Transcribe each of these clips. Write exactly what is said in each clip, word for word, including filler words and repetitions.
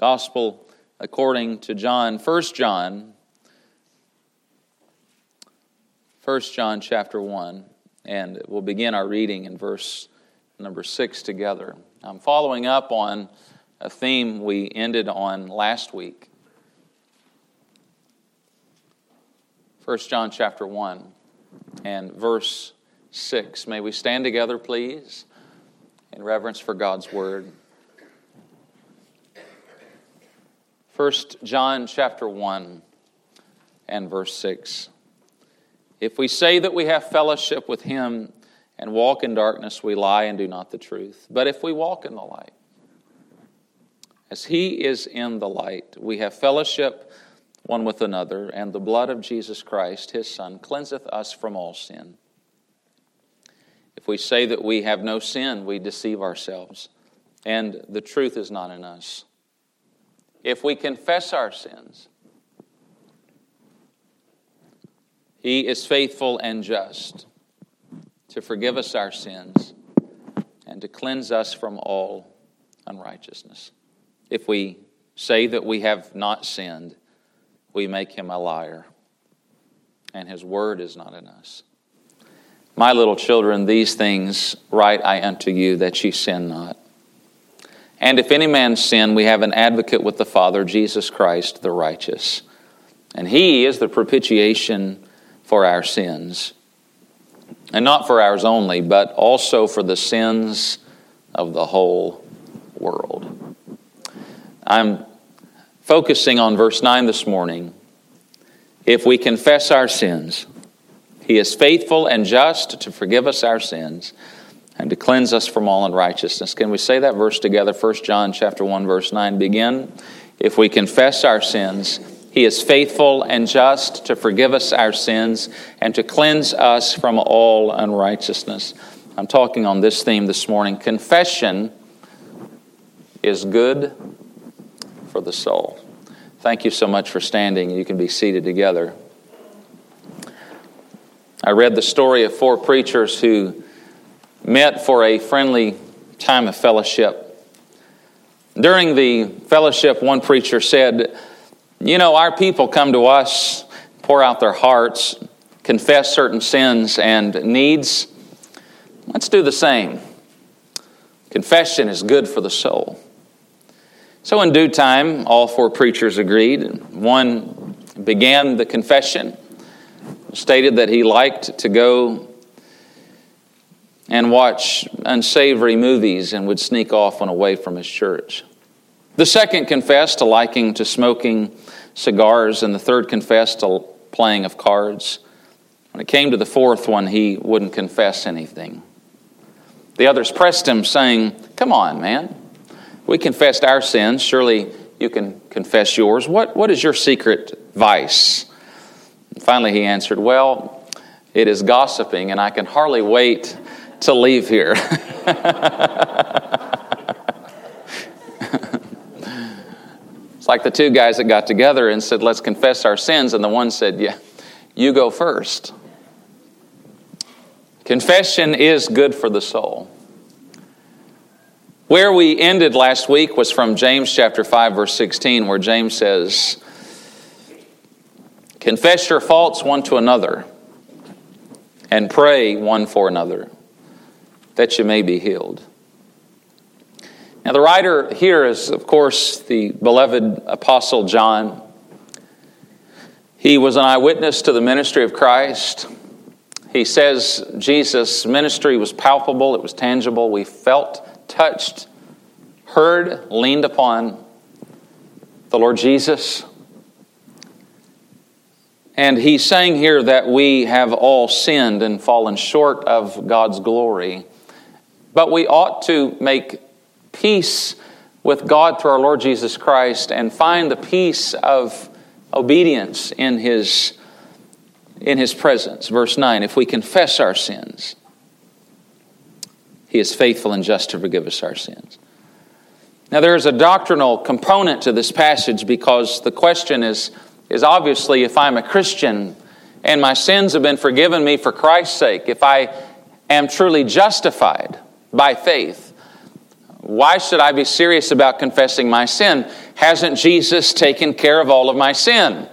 Gospel according to John, First John, First John chapter one, and we'll begin our reading in verse number six together. I'm following up on a theme we ended on last week. First John chapter one and verse six. May we stand together, please, in reverence for God's word. First John chapter one and verse six. If we say that we have fellowship with him and walk in darkness, we lie and do not the truth. But if we walk in the light, as he is in the light, we have fellowship one with another, and the blood of Jesus Christ, his Son, cleanseth us from all sin. If we say that we have no sin, we deceive ourselves, and the truth is not in us. If we confess our sins, he is faithful and just to forgive us our sins and to cleanse us from all unrighteousness. If we say that we have not sinned, we make him a liar, and his word is not in us. My little children, these things write I unto you, that ye sin not. And if any man sin, we have an advocate with the Father, Jesus Christ the righteous. And he is the propitiation for our sins. And not for ours only, but also for the sins of the whole world. I'm focusing on verse nine this morning. If we confess our sins, he is faithful and just to forgive us our sins and to cleanse us from all unrighteousness. Can we say that verse together? First John chapter one, verse nine. Begin. If we confess our sins, he is faithful and just to forgive us our sins and to cleanse us from all unrighteousness. I'm talking on this theme this morning. Confession is good for the soul. Thank you so much for standing. You can be seated together. I read the story of four preachers who met for a friendly time of fellowship. During the fellowship, one preacher said, you know, our people come to us, pour out their hearts, confess certain sins and needs. Let's do the same. Confession is good for the soul. So in due time, all four preachers agreed. One began the confession, stated that he liked to go and watch unsavory movies and would sneak off and away from his church. The second confessed to liking to smoking cigars, and the third confessed to playing of cards. When it came to the fourth one, he wouldn't confess anything. The others pressed him, saying, come on, man. We confessed our sins. Surely you can confess yours. What, what is your secret vice? And finally he answered, well, it is gossiping, and I can hardly wait to leave here. It's like the two guys that got together and said, let's confess our sins. And the one said, yeah, you go first. Confession is good for the soul. Where we ended last week was from James chapter five, verse sixteen, where James says, confess your faults one to another and pray one for another, that you may be healed. Now the writer here is, of course, the beloved Apostle John. He was an eyewitness to the ministry of Christ. He says Jesus' ministry was palpable, it was tangible. We felt, touched, heard, leaned upon the Lord Jesus. And he's saying here that we have all sinned and fallen short of God's glory. But we ought to make peace with God through our Lord Jesus Christ and find the peace of obedience in His, in His presence. Verse nine, if we confess our sins, He is faithful and just to forgive us our sins. Now there is a doctrinal component to this passage, because the question is, is obviously if I'm a Christian and my sins have been forgiven me for Christ's sake, if I am truly justified by faith, why should I be serious about confessing my sin? Hasn't Jesus taken care of all of my sin?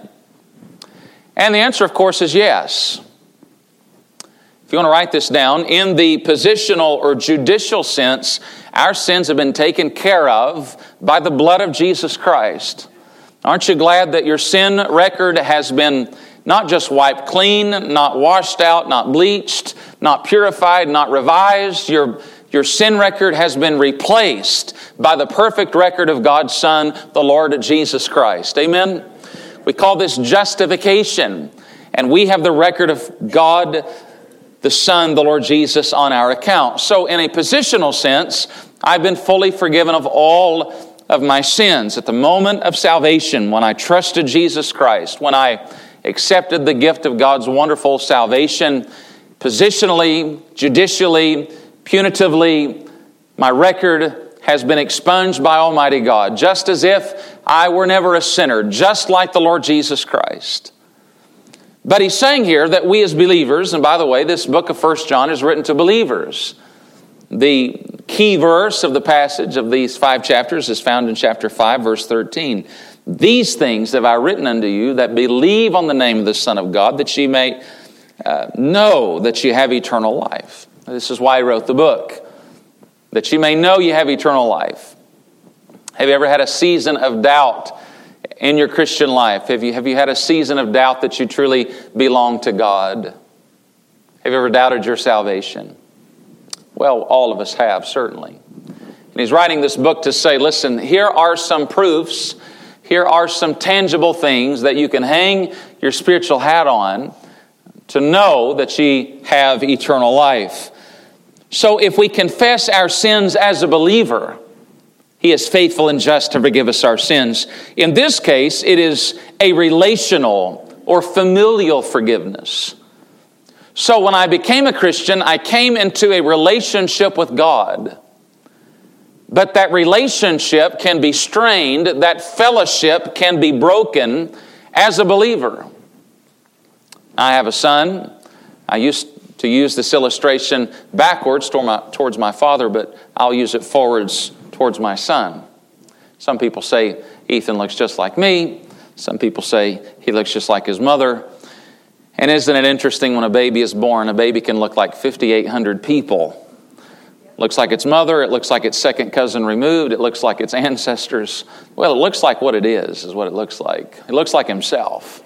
And the answer, of course, is yes. If you want to write this down, in the positional or judicial sense, our sins have been taken care of by the blood of Jesus Christ. Aren't you glad that your sin record has been not just wiped clean, not washed out, not bleached, not purified, not revised? Your, your sin record has been replaced by the perfect record of God's Son, the Lord Jesus Christ. Amen? We call this justification. And we have the record of God, the Son, the Lord Jesus, on our account. So in a positional sense, I've been fully forgiven of all of my sins. At the moment of salvation, when I trusted Jesus Christ, when I accepted the gift of God's wonderful salvation, positionally, judicially, punitively, my record has been expunged by Almighty God, just as if I were never a sinner, just like the Lord Jesus Christ. But he's saying here that we as believers, and by the way, this book of First John is written to believers. The key verse of the passage of these five chapters is found in chapter five, verse thirteen. These things have I written unto you that believe on the name of the Son of God, that ye may uh, know that ye have eternal life. This is why he wrote the book, that ye may know ye have eternal life. Have you ever had a season of doubt in your Christian life? Have you, have you had a season of doubt that you truly belong to God? Have you ever doubted your salvation? Well, all of us have, certainly. And he's writing this book to say, listen, here are some proofs, here are some tangible things that you can hang your spiritual hat on to know that ye have eternal life. So if we confess our sins as a believer, He is faithful and just to forgive us our sins. In this case, it is a relational or familial forgiveness. So when I became a Christian, I came into a relationship with God. But that relationship can be strained, that fellowship can be broken as a believer. I have a son. I used to use this illustration backwards toward my, towards my father, but I'll use it forwards towards my son. Some people say Ethan looks just like me. Some people say he looks just like his mother. And isn't it interesting, when a baby is born, a baby can look like fifty-eight hundred people. Looks like its mother, it looks like its second cousin removed, it looks like its ancestors. Well, it looks like what it is, is what it looks like. It looks like himself.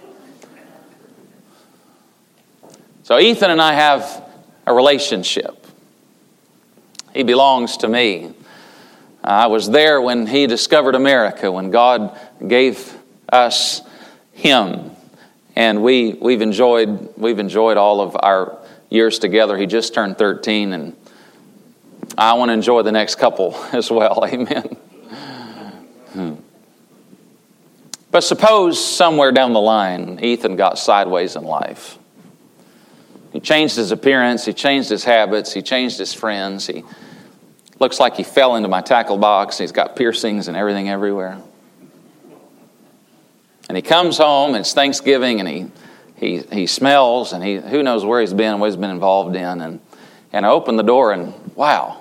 So Ethan and I have a relationship. He belongs to me. I was there when he discovered America, when God gave us him. And we, we've enjoyed we've enjoyed all of our years together. He just turned thirteen, and I want to enjoy the next couple as well. Amen. Hmm. But suppose somewhere down the line, Ethan got sideways in life. He changed his appearance, he changed his habits, he changed his friends. He looks like he fell into my tackle box. He's got piercings and everything everywhere. And he comes home, and it's Thanksgiving, and he he he smells, and he who knows where he's been, what he's been involved in. And, and I open the door, and wow.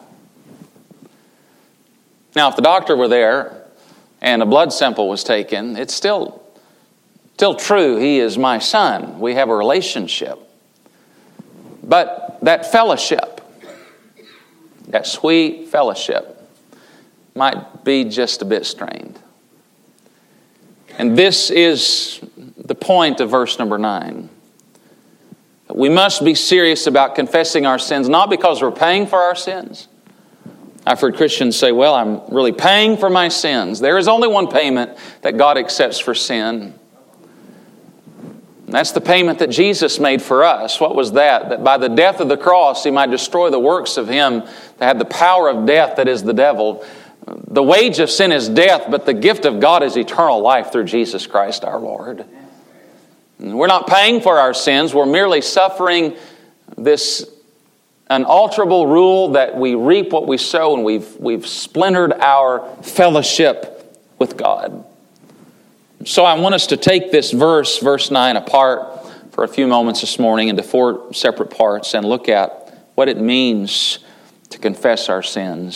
Now, if the doctor were there and a blood sample was taken, it's still, still true. He is my son. We have a relationship. But that fellowship, that sweet fellowship, might be just a bit strained. And this is the point of verse number nine. We must be serious about confessing our sins, not because we're paying for our sins. I've heard Christians say, well, I'm really paying for my sins. There is only one payment that God accepts for sin. And that's the payment that Jesus made for us. What was that? That by the death of the cross, He might destroy the works of him that had the power of death, that is the devil. The wage of sin is death, but the gift of God is eternal life through Jesus Christ our Lord. And we're not paying for our sins. We're merely suffering this unalterable rule that we reap what we sow, and we've, we've splintered our fellowship with God. So I want us to take this verse, verse nine, apart for a few moments this morning into four separate parts and look at what it means to confess our sins.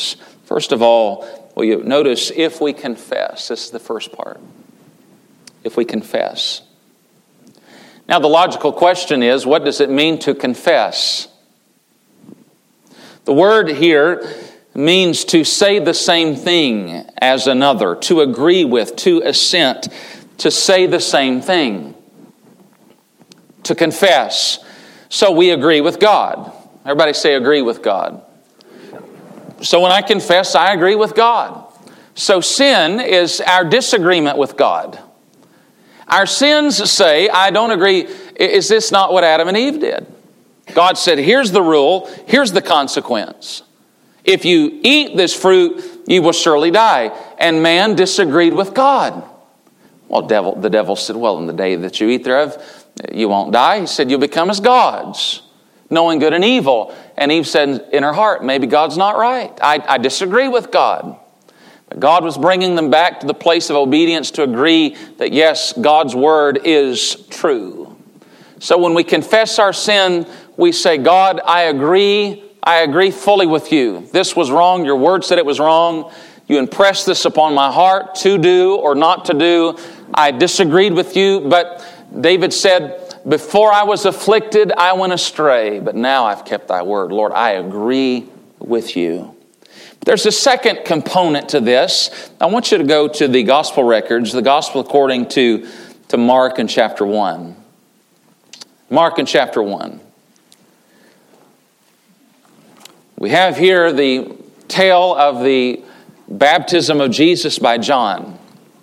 First of all, will you notice if we confess? This is the first part. If we confess. Now the logical question is, what does it mean to confess? The word here means to say the same thing as another, to agree with, to assent, to say the same thing. To confess. So we agree with God. Everybody say agree with God. So when I confess, I agree with God. So sin is our disagreement with God. Our sins say, I don't agree. Is this not what Adam and Eve did? God said, here's the rule, here's the consequence. If you eat this fruit, you will surely die. And man disagreed with God. Well, devil, the devil said, well, in the day that you eat thereof, you won't die. He said, you'll become as gods, knowing good and evil. And Eve said in her heart, maybe God's not right. I, I disagree with God. But God was bringing them back to the place of obedience to agree that, yes, God's word is true. So when we confess our sin, we say, God, I agree. I agree fully with you. This was wrong. Your word said it was wrong. You impressed this upon my heart to do or not to do. I disagreed with you. But David said, before I was afflicted, I went astray. But now I've kept thy word. Lord, I agree with you. There's a second component to this. I want you to go to the gospel records, the gospel according to, to Mark in chapter one. Mark in chapter one. We have here the tale of the baptism of Jesus by John.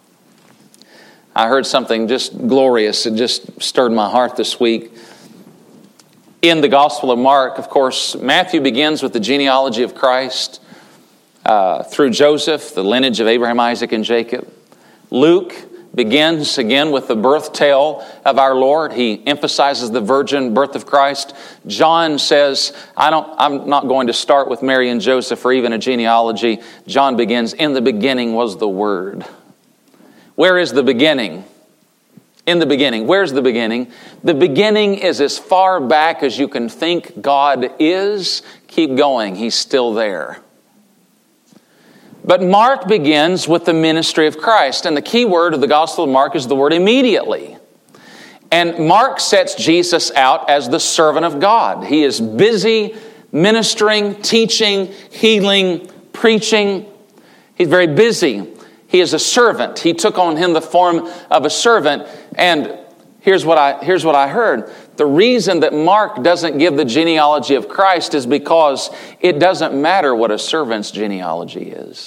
I heard something just glorious. It just stirred my heart this week. In the Gospel of Mark, of course, Matthew begins with the genealogy of Christ uh, through Joseph, the lineage of Abraham, Isaac, and Jacob. Luke begins again with the birth tale of our Lord. He emphasizes the virgin birth of Christ. John says, I don't, I'm not going to start with Mary and Joseph or even a genealogy. John begins, in the beginning was the Word. Where is the beginning? In the beginning. Where's the beginning? The beginning is as far back as you can think God is. Keep going. He's still there. But Mark begins with the ministry of Christ. And the key word of the Gospel of Mark is the word immediately. And Mark sets Jesus out as the servant of God. He is busy ministering, teaching, healing, preaching. He's very busy. He is a servant. He took on him the form of a servant. And here's what I, here's what I heard. The reason that Mark doesn't give the genealogy of Christ is because it doesn't matter what a servant's genealogy is.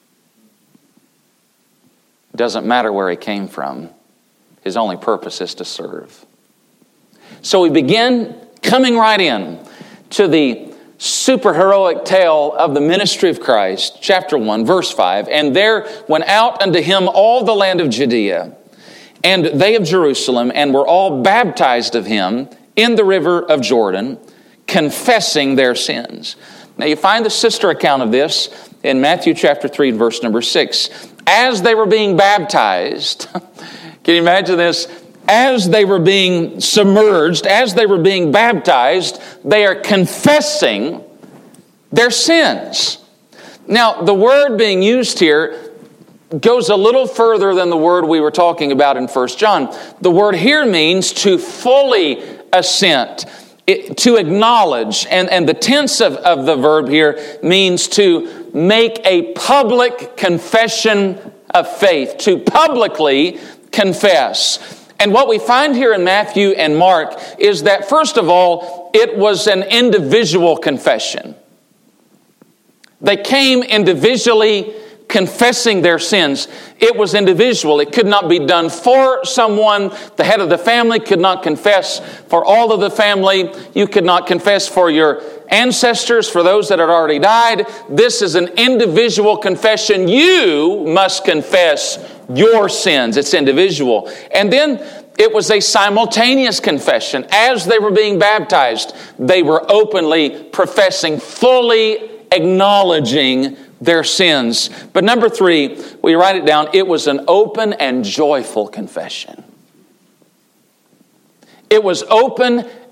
It doesn't matter where he came from. His only purpose is to serve. So we begin coming right in to the superheroic tale of the ministry of Christ, chapter one, verse five. And there went out unto him all the land of Judea, and they of Jerusalem, and were all baptized of him in the river of Jordan, confessing their sins. Now you find the sister account of this in Matthew chapter three, verse number six. As they were being baptized, can you imagine this? As they were being submerged, as they were being baptized, they are confessing their sins. Now, the word being used here goes a little further than the word we were talking about in First John. The word here means to fully assent, it, to acknowledge. And, and the tense of, of the verb here means to make a public confession of faith, to publicly confess. And what we find here in Matthew and Mark is that, first of all, it was an individual confession. They came individually confessing their sins. It was individual. It could not be done for someone. The head of the family could not confess for all of the family. You could not confess for your ancestors, for those that had already died. This is an individual confession. You must confess your sins. It's individual. And then it was a simultaneous confession. As they were being baptized, they were openly professing, fully acknowledging their sins. But number three, we write it down, it was an open and joyful confession. It was open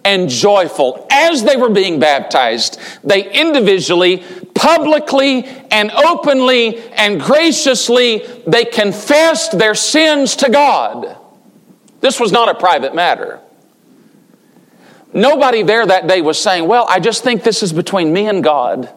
and joyful. As they were being baptized, they individually, publicly, and openly, and graciously, they confessed their sins to God. This was not a private matter. Nobody there that day was saying, well, I just think this is between me and God.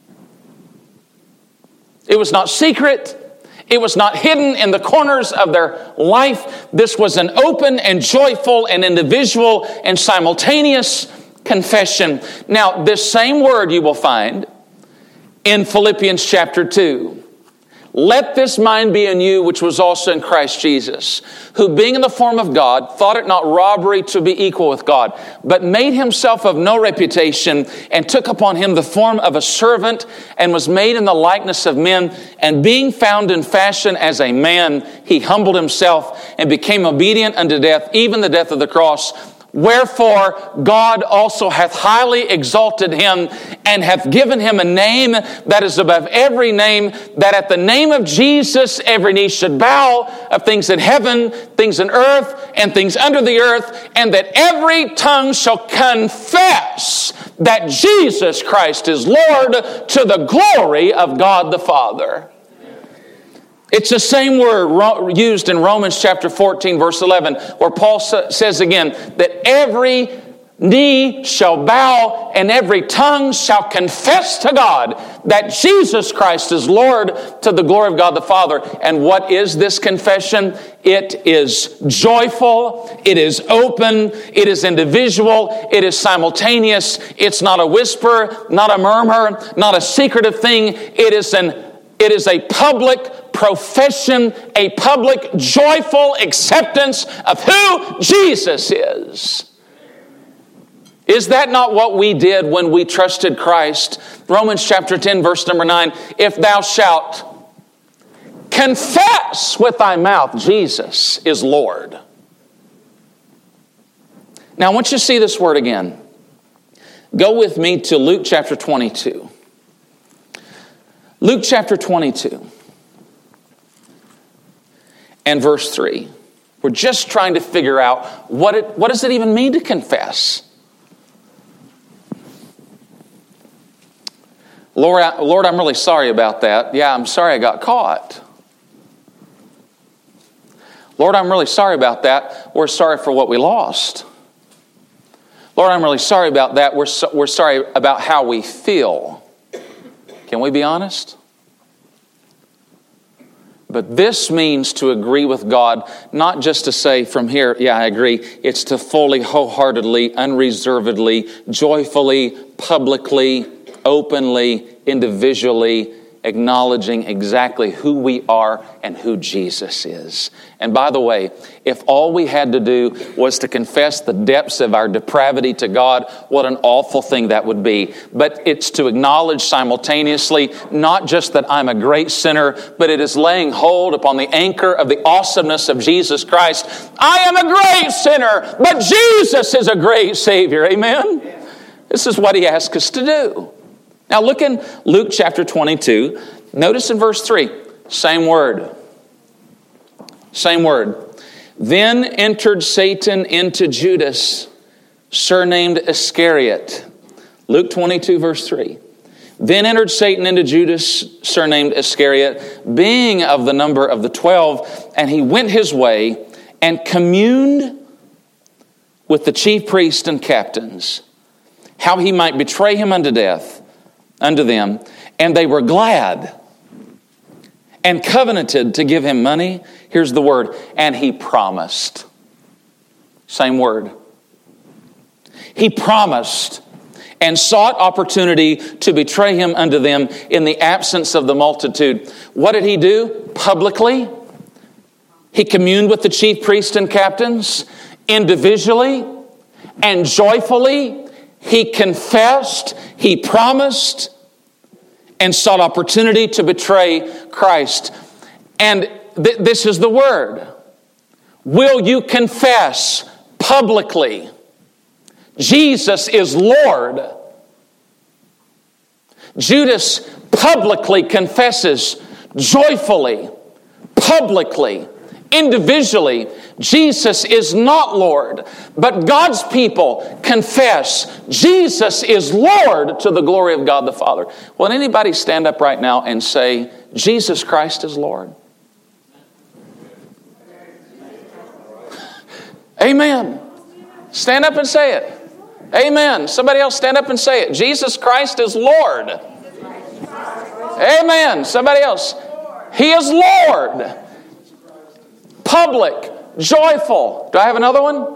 It was not secret. It was not hidden in the corners of their life. This was an open and joyful and individual and simultaneous confession. Now, this same word you will find in Philippians chapter two. Let this mind be in you, which was also in Christ Jesus, who being in the form of God, thought it not robbery to be equal with God, but made himself of no reputation, and took upon him the form of a servant, and was made in the likeness of men. And being found in fashion as a man, he humbled himself, and became obedient unto death, even the death of the cross. Wherefore God also hath highly exalted him, and hath given him a name that is above every name, that at the name of Jesus every knee should bow, of things in heaven, things in earth, and things under the earth, and that every tongue shall confess that Jesus Christ is Lord, to the glory of God the Father. It's the same word used in Romans chapter fourteen, verse eleven, where Paul says again that every knee shall bow and every tongue shall confess to God that Jesus Christ is Lord, to the glory of God the Father. And what is this confession? It is joyful, it is open, it is individual, it is simultaneous. It's not a whisper, not a murmur, not a secretive thing. It is an it is a public profession, a public, joyful acceptance of who Jesus is. Is that not what we did when we trusted Christ? Romans chapter ten, verse number nine, if thou shalt confess with thy mouth Jesus is Lord. Now I want you to see this word again. Go with me to Luke chapter twenty-two. Luke chapter twenty-two. And verse three. We're just trying to figure out what it, what does it even mean to confess? Lord, I, Lord, I'm really sorry about that. Yeah, I'm sorry I got caught. Lord, I'm really sorry about that. We're sorry for what we lost. Lord, I'm really sorry about that. We're, so, we're sorry about how we feel. Can we be honest? But this means to agree with God, not just to say from here, yeah, I agree. It's to fully, wholeheartedly, unreservedly, joyfully, publicly, openly, individually, acknowledging exactly who we are and who Jesus is. And by the way, if all we had to do was to confess the depths of our depravity to God, what an awful thing that would be. But it's to acknowledge simultaneously, not just that I'm a great sinner, but it is laying hold upon the anchor of the awesomeness of Jesus Christ. I am a great sinner, but Jesus is a great Savior. Amen? This is what He asks us to do. Now look in Luke chapter twenty-two. Notice in verse three, same word. Same word. Then entered Satan into Judas, surnamed Iscariot. Luke twenty-two, verse three. Then entered Satan into Judas, surnamed Iscariot, being of the number of the twelve, and he went his way and communed with the chief priests and captains, how he might betray him unto death. Unto them, and they were glad and covenanted to give him money. Here's the word, and he promised. Same word. He promised and sought opportunity to betray him unto them in the absence of the multitude. What did he do? Publicly, he communed with the chief priests and captains. Individually and joyfully, he confessed, he promised, and sought opportunity to betray Christ. And th- this is the word. Will you confess publicly Jesus is Lord? Judas publicly confesses, joyfully, publicly, individually, Jesus is not Lord. But God's people confess Jesus is Lord to the glory of God the Father. Will anybody stand up right now and say, Jesus Christ is Lord? Amen. Stand up and say it. Amen. Somebody else stand up and say it. Jesus Christ is Lord. Amen. Somebody else. He is Lord. Public. Joyful. Do I have another one?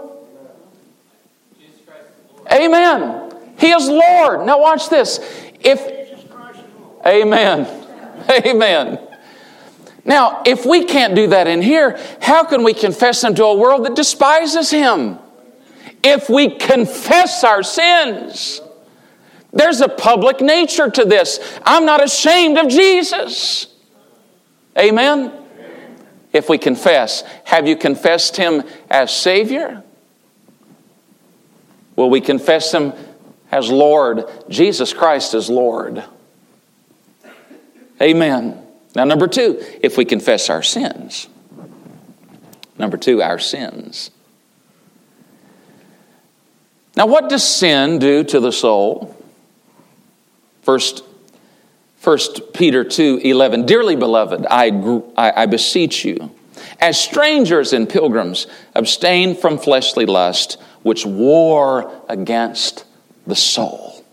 Amen. He is Lord. Now watch this. If Amen. Amen. Now, if we can't do that in here, how can we confess Him to a world that despises Him? If we confess our sins, there's a public nature to this. I'm not ashamed of Jesus. Amen? If we confess, have you confessed Him as Savior? Will we confess Him as Lord? Jesus Christ is Lord. Amen. Now, number two, if we confess our sins. Number two, our sins. Now, what does sin do to the soul? First, First Peter two eleven. Dearly beloved, I, I, I beseech you, as strangers and pilgrims, abstain from fleshly lust, which war against the soul.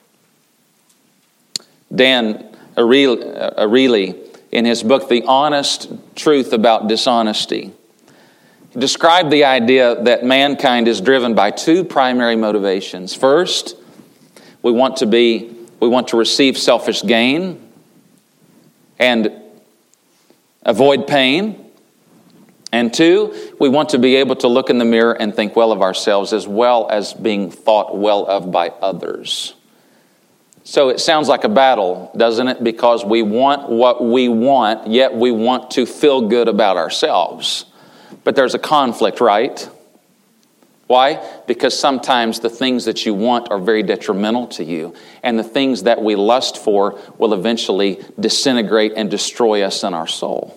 Dan Ariely, in his book, The Honest Truth About Dishonesty, he described the idea that mankind is driven by two primary motivations. First, we want to be, we want to receive selfish gain and avoid pain. And two, we want to be able to look in the mirror and think well of ourselves as well as being thought well of by others. So it sounds like a battle, doesn't it? Because we want what we want, yet we want to feel good about ourselves. But there's a conflict, right? Why? Because sometimes the things that you want are very detrimental to you. And the things that we lust for will eventually disintegrate and destroy us in our soul.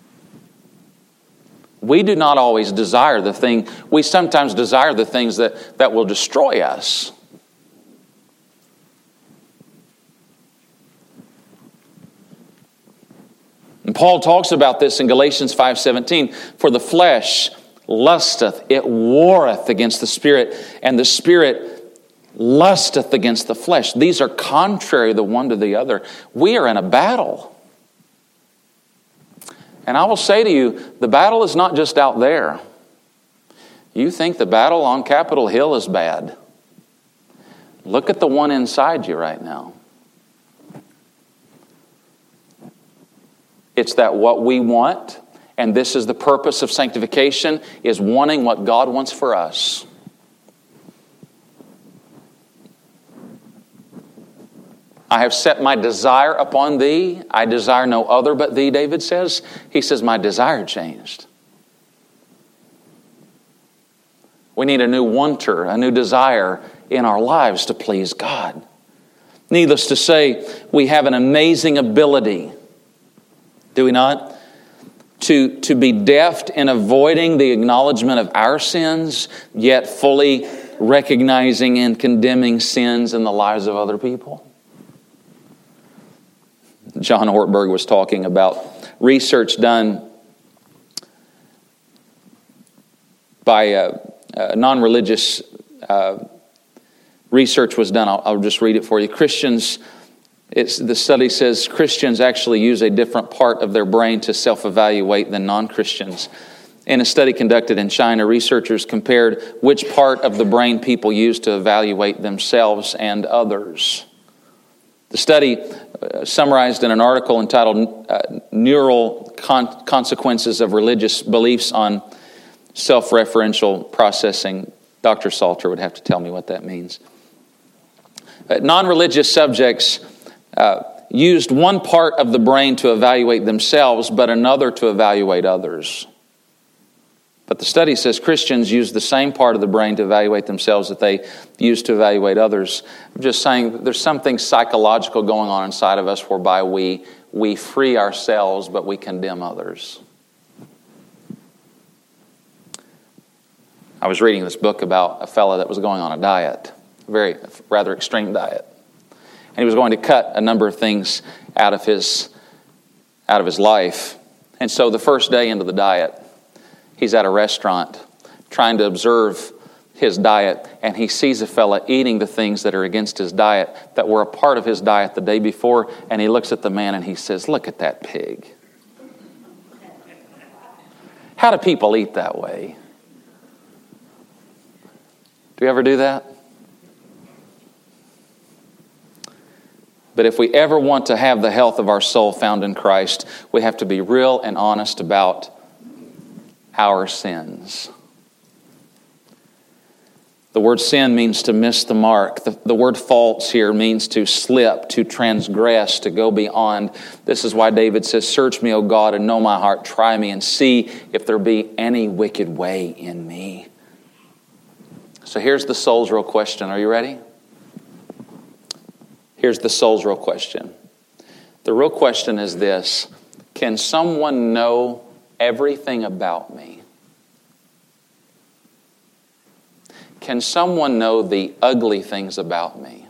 We do not always desire the thing. We sometimes desire the things that, that will destroy us. And Paul talks about this in Galatians five seventeen. For the flesh lusteth, it warreth against the spirit, and the spirit lusteth against the flesh. These are contrary the one to the other. We are in a battle. And I will say to you, the battle is not just out there. You think the battle on Capitol Hill is bad. Look at the one inside you right now. It's that what we want, and this is the purpose of sanctification, is wanting what God wants for us. I have set my desire upon thee. I desire no other but thee, David says. He says, my desire changed. We need a new wanter, a new desire in our lives to please God. Needless to say, we have an amazing ability, do we not? To, to be deft in avoiding the acknowledgement of our sins, yet fully recognizing and condemning sins in the lives of other people. John Ortberg was talking about research done by a, a non-religious uh, research was done. I'll, I'll just read it for you. Christians, it's, the study says Christians actually use a different part of their brain to self-evaluate than non-Christians. In a study conducted in China, researchers compared which part of the brain people use to evaluate themselves and others. The study, uh, summarized in an article entitled uh, Neural Con- Consequences of Religious Beliefs on Self-Referential Processing. Doctor Salter would have to tell me what that means. Uh, non-religious subjects uh, used one part of the brain to evaluate themselves, but another to evaluate others. But the study says Christians use the same part of the brain to evaluate themselves that they use to evaluate others. I'm just saying there's something psychological going on inside of us whereby we, we free ourselves, but we condemn others. I was reading this book about a fella that was going on a diet, a very rather extreme diet. And he was going to cut a number of things out of his out of his life. And so the first day into the diet, he's at a restaurant trying to observe his diet, and he sees a fella eating the things that are against his diet, that were a part of his diet the day before, and he looks at the man and he says, "Look at that pig." How do people eat that way? Do you ever do that? But if we ever want to have the health of our soul found in Christ, we have to be real and honest about our sins. The word sin means to miss the mark. The, the word false here means to slip, to transgress, to go beyond. This is why David says, "Search me, O God, and know my heart. Try me and see if there be any wicked way in me." So here's the soul's real question. Are you ready? Here's the soul's real question. The real question is this: can someone know everything about me? Can someone know the ugly things about me?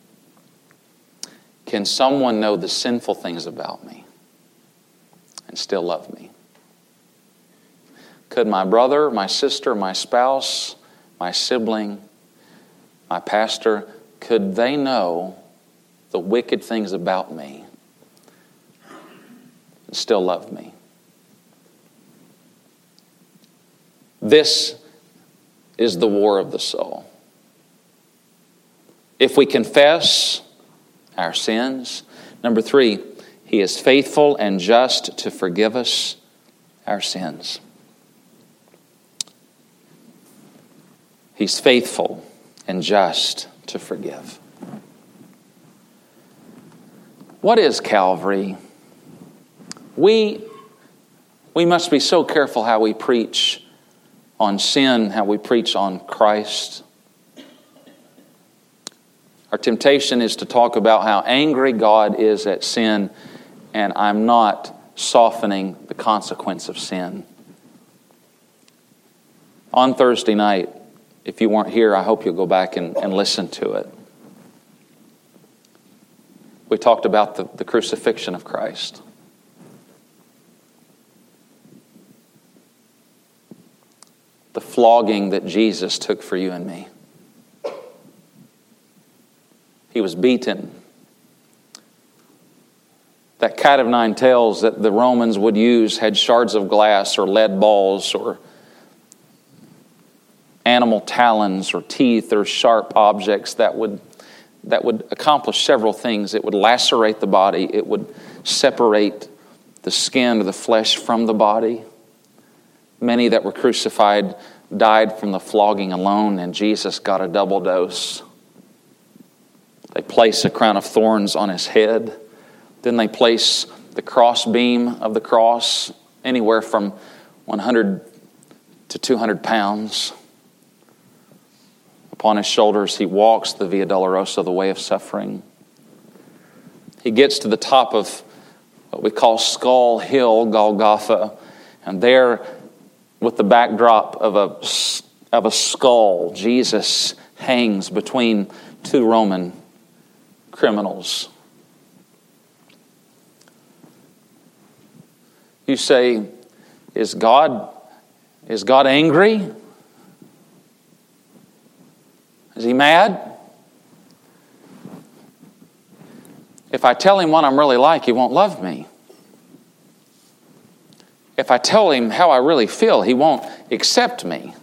Can someone know the sinful things about me and still love me? Could my brother, my sister, my spouse, my sibling, my pastor, could they know the wicked things about me and still love me? This is the war of the soul. If we confess our sins, number three, He is faithful and just to forgive us our sins. He's faithful and just to forgive. What is Calvary? We, we must be so careful how we preach on sin, how we preach on Christ. Our temptation is to talk about how angry God is at sin, and I'm not softening the consequence of sin. On Thursday night, if you weren't here, I hope you'll go back and, and listen to it. We talked about the, the crucifixion of Christ. The flogging that Jesus took for you and me. He was beaten. That cat of nine tails that the Romans would use had shards of glass or lead balls or animal talons or teeth or sharp objects that would that would accomplish several things. It would lacerate the body. It would separate the skin or the flesh from the body. Many that were crucified died from the flogging alone, and Jesus got a double dose. They place a crown of thorns on his head. Then they place the cross beam of the cross, anywhere from one hundred to two hundred pounds. Upon his shoulders, he walks the Via Dolorosa, the way of suffering. He gets to the top of what we call Skull Hill, Golgotha, and there, with the backdrop of a, of a skull, Jesus hangs between two Roman criminals. You say, is God, is God angry? Is he mad? If I tell him what I'm really like, he won't love me. If I tell him how I really feel, he won't accept me.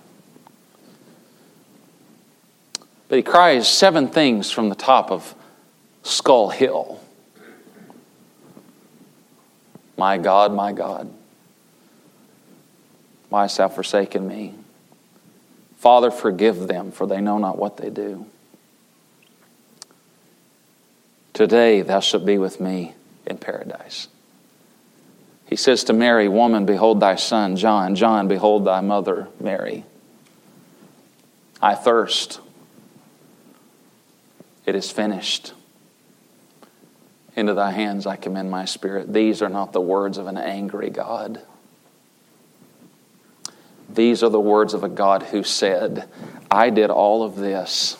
But he cries seven things from the top of Skull Hill. My God, my God, why hast thou forsaken me? Father, forgive them, for they know not what they do. Today thou shalt be with me in paradise. He says to Mary, Woman, behold thy son, John. John, behold thy mother, Mary. I thirst. It is finished. Into thy hands I commend my spirit. These are not the words of an angry God, These are the words of a God who said, I did all of this.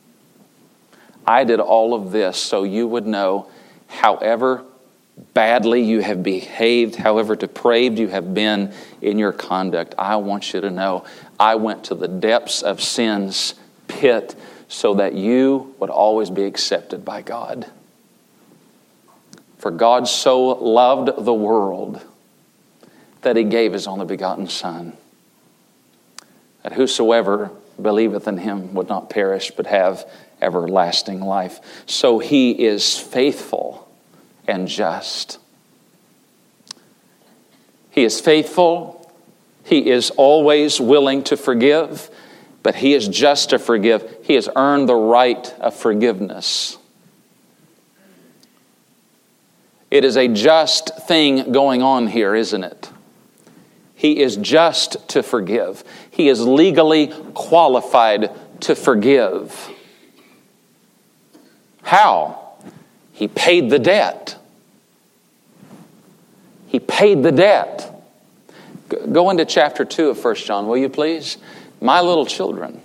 I did all of this so you would know, however badly you have behaved, however depraved you have been in your conduct, I want you to know I went to the depths of sin's pit so that you would always be accepted by God. For God so loved the world that He gave His only begotten Son, that whosoever believeth in Him would not perish but have everlasting life. So He is faithful and just. He is faithful. He is always willing to forgive, but He is just to forgive. He has earned the right of forgiveness. It is a just thing going on here, isn't it? He is just to forgive. He is legally qualified to forgive. How? He paid the debt. He paid the debt. Go into chapter two of First John, will you please? My little children.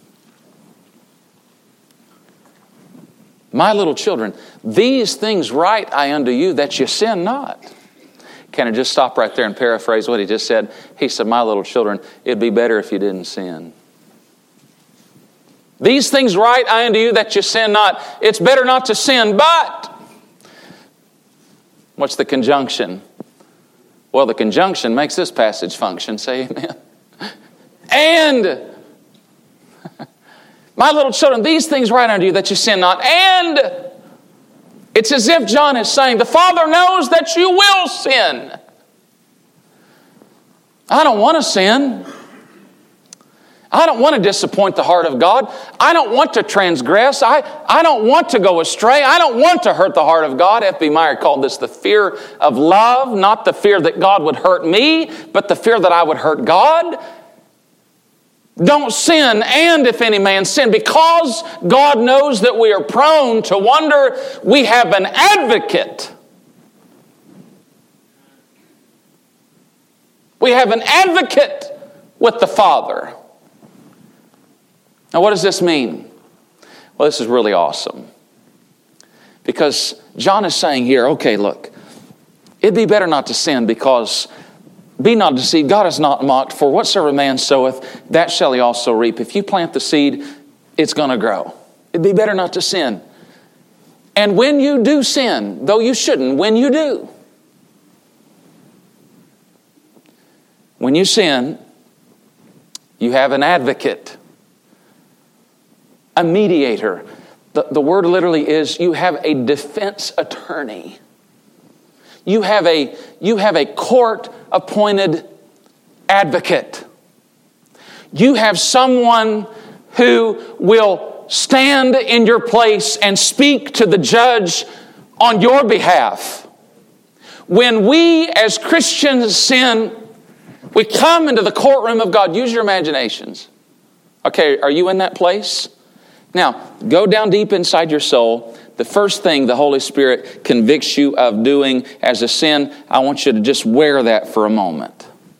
My little children, these things write I unto you that you sin not. Can I just stop right there and paraphrase what he just said? He said, my little children, it'd be better if you didn't sin. These things write I unto you that you sin not. It's better not to sin, but... What's the conjunction? Well, the conjunction makes this passage function. Say amen. And... My little children, these things write unto you that you sin not. And it's as if John is saying, the Father knows that you will sin. I don't want to sin. I don't want to disappoint the heart of God. I don't want to transgress. I, I don't want to go astray. I don't want to hurt the heart of God. F B Meyer called this the fear of love, not the fear that God would hurt me, but the fear that I would hurt God. Don't sin, and if any man sin, because God knows that we are prone to wonder, we have an advocate. We have an advocate with the Father. Now, what does this mean? Well, this is really awesome. Because John is saying here, okay, look, it'd be better not to sin because... Be not deceived, God is not mocked, for whatsoever man soweth, that shall he also reap. If you plant the seed, it's going to grow. It'd be better not to sin. And when you do sin, though you shouldn't, when you do, when you sin, you have an advocate, a mediator. The, the word literally is you have a defense attorney. You have a, you have a court-appointed advocate. You have someone who will stand in your place and speak to the judge on your behalf. When we as Christians sin, we come into the courtroom of God. Use your imaginations. Okay, are you in that place? Now, go down deep inside your soul. The first thing the Holy Spirit convicts you of doing as a sin, I want you to just wear that for a moment.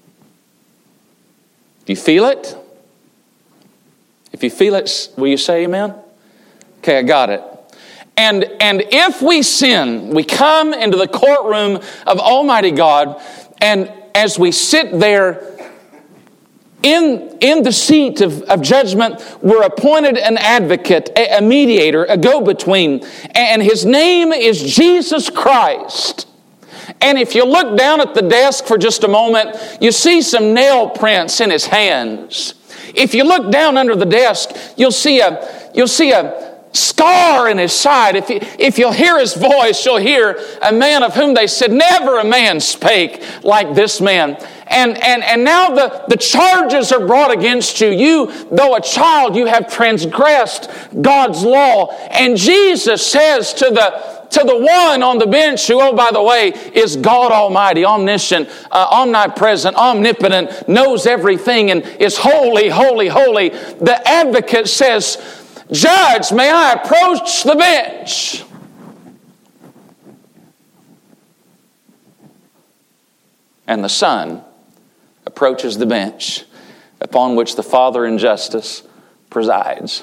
Do you feel it? If you feel it, will you say amen? Okay, I got it. And, and if we sin, we come into the courtroom of Almighty God, and as we sit there In, in the seat of, of judgment, we're appointed an advocate, a, a mediator, a go-between. And his name is Jesus Christ. And if you look down at the desk for just a moment, you see some nail prints in his hands. If you look down under the desk, you'll see a, you'll see a scar in his side. If, you, if you'll hear his voice, you'll hear a man of whom they said, never a man spake like this man. And, and, and now the, the charges are brought against you. You, though a child, you have transgressed God's law. And Jesus says to the, to the one on the bench who, oh, by the way, is God Almighty, omniscient, uh, omnipresent, omnipotent, knows everything and is holy, holy, holy. The advocate says, Judge, may I approach the bench? And the Son approaches the bench. upon which the Father in justice presides.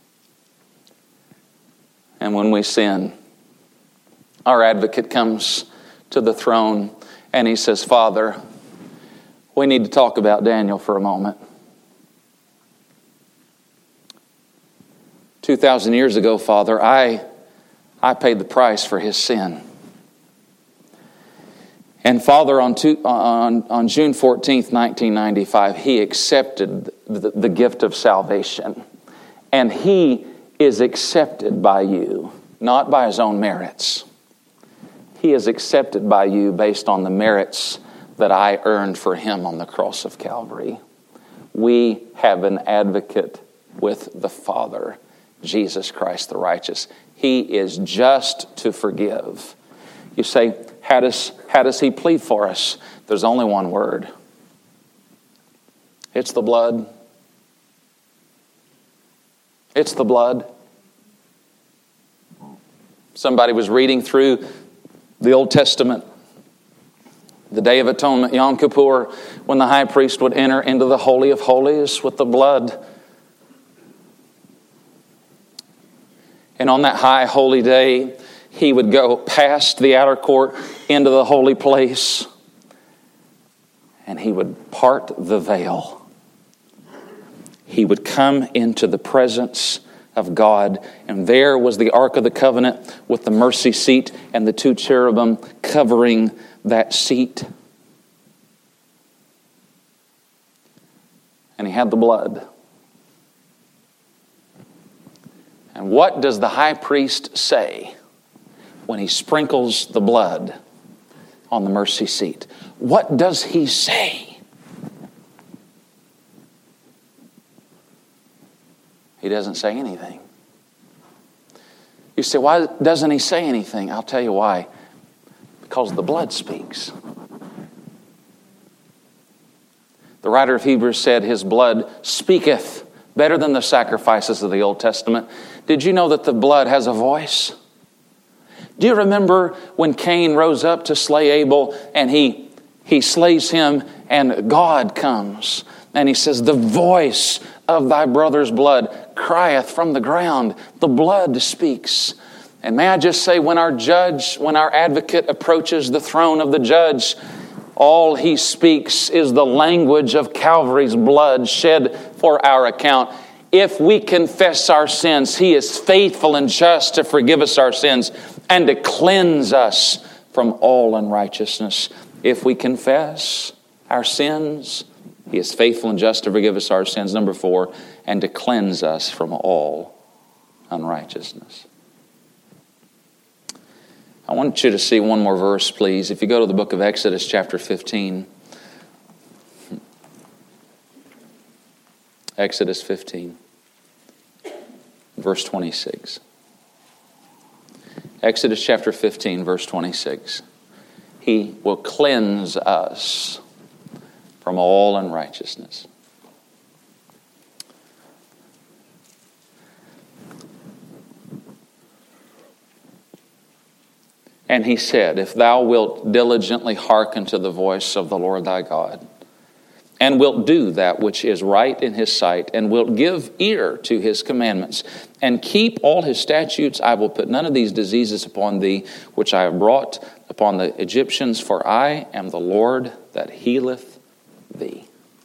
And when we sin, our advocate comes to the throne and he says, Father, we need to talk about Daniel for a moment. Two thousand years ago, Father, I, I paid the price for his sin. And Father, on, two, on, on June fourteenth, nineteen ninety-five, he accepted the, the gift of salvation. And he is accepted by you, not by his own merits. He is accepted by you based on the merits that I earned for him on the cross of Calvary. We have an advocate with the Father, Jesus Christ the righteous. He is just to forgive. You say, how does, how does he plead for us? There's only one word. It's the blood. It's the blood. Somebody was reading through the Old Testament, the Day of Atonement, Yom Kippur, when the high priest would enter into the Holy of Holies with the blood. And on that high holy day, he would go past the outer court into the holy place, and he would part the veil. He would come into the presence of God, and there was the Ark of the Covenant with the mercy seat and the two cherubim covering that seat. And he had the blood. And what does the high priest say when he sprinkles the blood on the mercy seat? What does he say? He doesn't say anything. You say, why doesn't he say anything? I'll tell you why. Because the blood speaks. The writer of Hebrews said his blood speaketh better than the sacrifices of the Old Testament. Did you know that the blood has a voice? Do you remember when Cain rose up to slay Abel and he, he slays him and God comes and he says, the voice of thy brother's blood crieth from the ground. The blood speaks. And may I just say, when our judge, when our advocate approaches the throne of the judge, all he speaks is the language of Calvary's blood shed for our account. If we confess our sins, he is faithful and just to forgive us our sins and to cleanse us from all unrighteousness. If we confess our sins, he is faithful and just to forgive us our sins. Number four, and to cleanse us from all unrighteousness. I want you to see one more verse, please. If you go to the book of Exodus, chapter fifteen. Exodus fifteen, verse twenty-six. Exodus chapter fifteen, verse twenty-six. He will cleanse us from all unrighteousness. And he said, if thou wilt diligently hearken to the voice of the Lord thy God, and wilt do that which is right in his sight, and wilt give ear to his commandments, and keep all his statutes, I will put none of these diseases upon thee, which I have brought upon the Egyptians, for I am the Lord that healeth thee.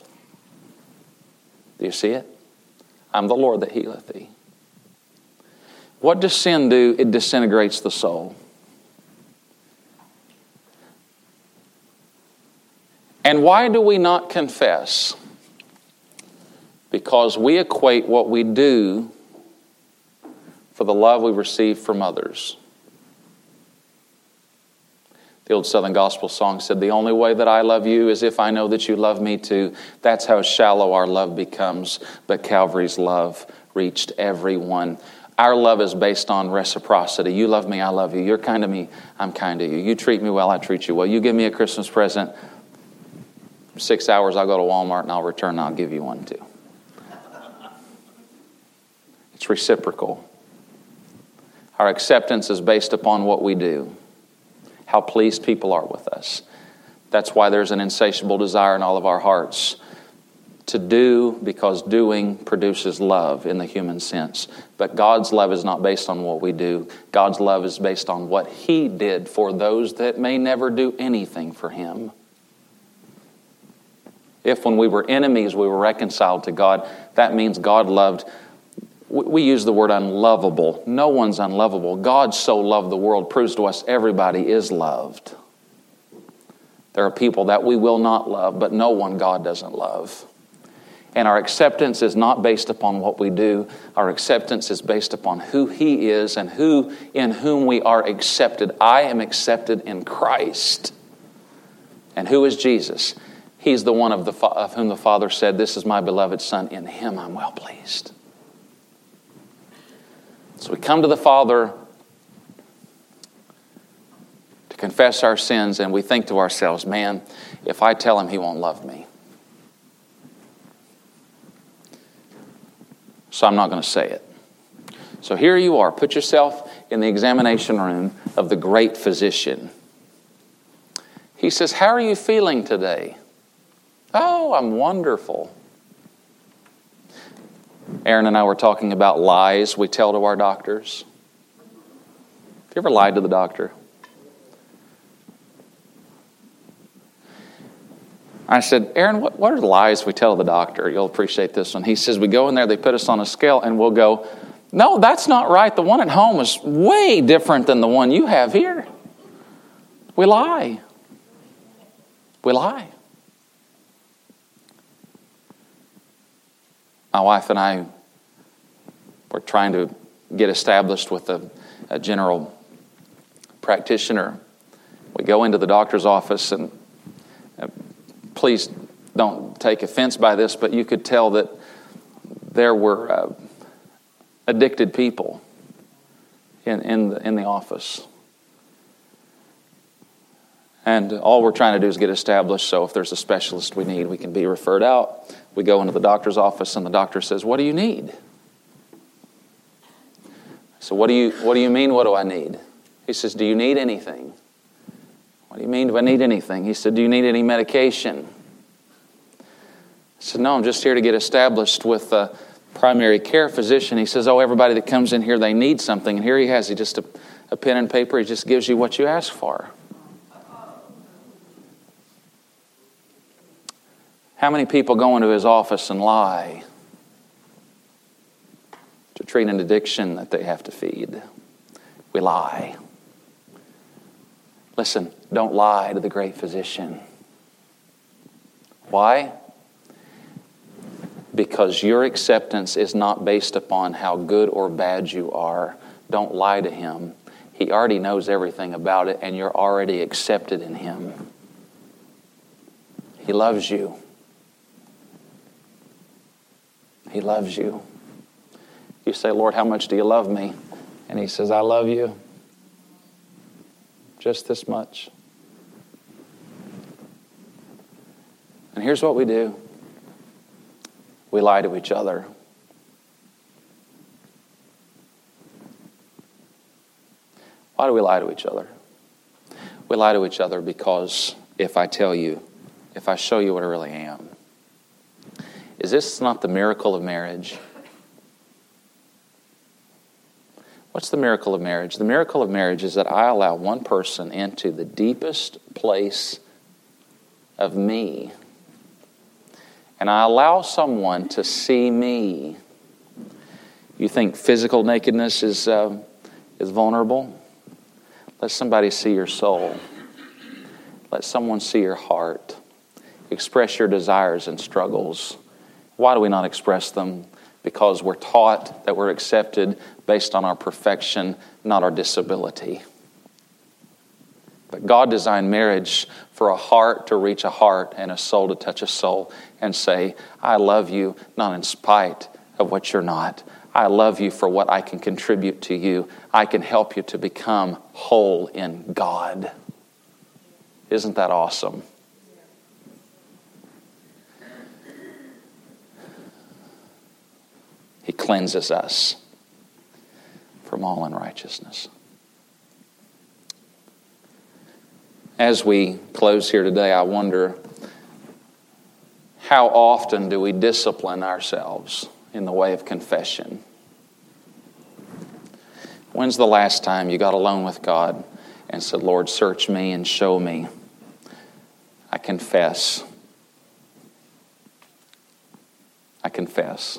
Do you see it? I'm the Lord that healeth thee. What does sin do? It disintegrates the soul. And why do we not confess? Because we equate what we do for the love we receive from others. The old Southern Gospel song said, the only way that I love you is if I know that you love me too. That's how shallow our love becomes. But Calvary's love reached everyone. Our love is based on reciprocity. You love me, I love you. You're kind to me, I'm kind to you. You treat me well, I treat you well. You give me a Christmas present. Six hours, I'll go to Walmart and I'll return and I'll give you one too. It's reciprocal. Our acceptance is based upon what we do, how pleased people are with us. That's why there's an insatiable desire in all of our hearts to do because doing produces love in the human sense. But God's love is not based on what we do. God's love is based on what He did for those that may never do anything for Him. If when we were enemies we were reconciled to God, that means God loved. We use the word unlovable. No one's unlovable. God so loved the world proves to us everybody is loved. There are people that we will not love, but no one God doesn't love. And our acceptance is not based upon what we do. Our acceptance is based upon who He is and who in whom we are accepted. I am accepted in Christ. And who is Jesus? He's the one of, the, of whom the Father said, "This is my beloved Son. In Him I'm well pleased." So we come to the Father to confess our sins, and we think to ourselves, man, if I tell Him, He won't love me. So I'm not going to say it. So here you are. Put yourself in the examination room of the great physician. He says, "How are you feeling today?" "Oh, I'm wonderful." Aaron and I were talking about lies we tell to our doctors. Have you ever lied to the doctor? I said, "Aaron, what, what are the lies we tell the doctor?" You'll appreciate this one. He says, we go in there, they put us on a scale, and we'll go, "No, that's not right. The one at home is way different than the one you have here." We lie. We lie. My wife and I were trying to get established with a, a general practitioner. We go into the doctor's office, and uh, please don't take offense by this, but you could tell that there were uh, addicted people in, in, the, in the office. And all we're trying to do is get established, so if there's a specialist we need, we can be referred out. We go into the doctor's office, and the doctor says, "What do you need?" So what do you what do you mean, what do I need? He says, "Do you need anything?" "What do you mean, do I need anything?" He said, "Do you need any medication?" I said, "No, I'm just here to get established with a primary care physician." He says, "Oh, everybody that comes in here, they need something." And here he has, he just a, a pen and paper, he just gives you what you ask for. How many people go into his office and lie to treat an addiction that they have to feed? We lie. Listen, don't lie to the great physician. Why? Because your acceptance is not based upon how good or bad you are. Don't lie to Him. He already knows everything about it, and you're already accepted in Him. He loves you. He loves you. You say, "Lord, how much do you love me?" And He says, "I love you just this much." And here's what we do. We lie to each other. Why do we lie to each other? We lie to each other because if I tell you, if I show you what I really am, is this not the miracle of marriage? What's the miracle of marriage? The miracle of marriage is that I allow one person into the deepest place of me. And I allow someone to see me. You think physical nakedness is, uh, is vulnerable? Let somebody see your soul. Let someone see your heart. Express your desires and struggles. Why do we not express them? Because we're taught that we're accepted based on our perfection, not our disability. But God designed marriage for a heart to reach a heart and a soul to touch a soul and say, "I love you, not in spite of what you're not. I love you for what I can contribute to you. I can help you to become whole in God." Isn't that awesome? He cleanses us from all unrighteousness. As we close here today, I wonder How often do we discipline ourselves in the way of confession? When's the last time you got alone with God and said, Lord, search me and show me? I confess. I confess.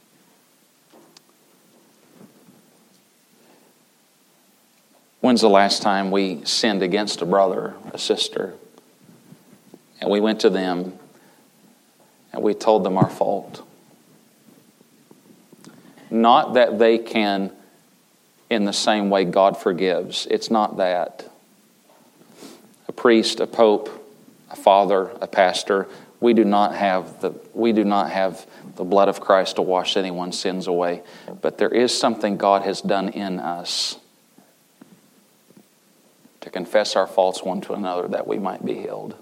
When's the last time we sinned against a brother, a sister, and we went to them and we told them our fault? Not that they can, in the same way God forgives. It's not that. A priest, a pope, a father, a pastor, we do not have the we do not have the blood of Christ to wash anyone's sins away. But there is something God has done in us to confess our faults one to another that we might be healed.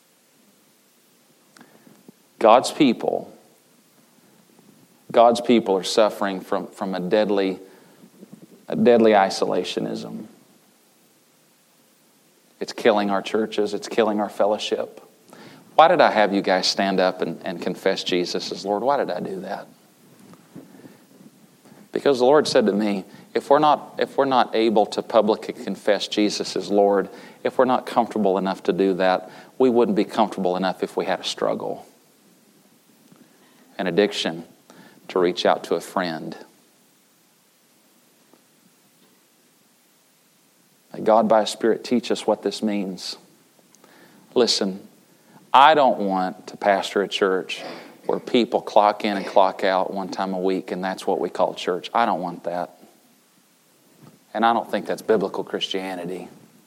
God's people, God's people are suffering from, from a deadly, a deadly isolationism. It's killing our churches. It's killing our fellowship. Why did I have you guys stand up and, and confess Jesus as Lord? Why did I do that? Because the Lord said to me, if we're not if we're not able to publicly confess Jesus as Lord, if we're not comfortable enough to do that, we wouldn't be comfortable enough if we had a struggle, an addiction, to reach out to a friend. May God by His Spirit teach us what this means. Listen, I don't want to pastor a church where people clock in and clock out one time a week and that's what we call church. I don't want that. And I don't think that's biblical Christianity.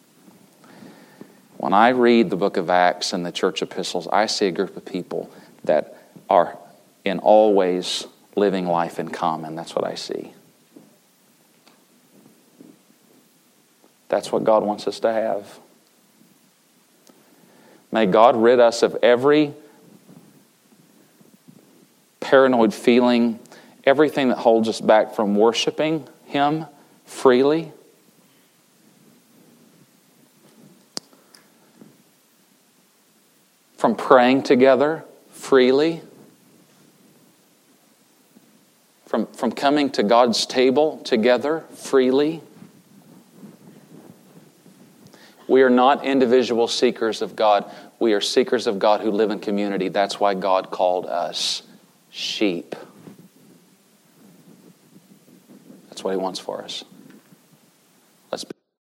When I read the book of Acts and the church epistles, I see a group of people that are in all ways living life in common. That's what I see. That's what God wants us to have. May God rid us of every paranoid feeling, everything that holds us back from worshiping Him freely. From praying together freely. From, from coming to God's table together freely. We are not individual seekers of God. We are seekers of God who live in community. That's why God called us sheep. That's what He wants for us.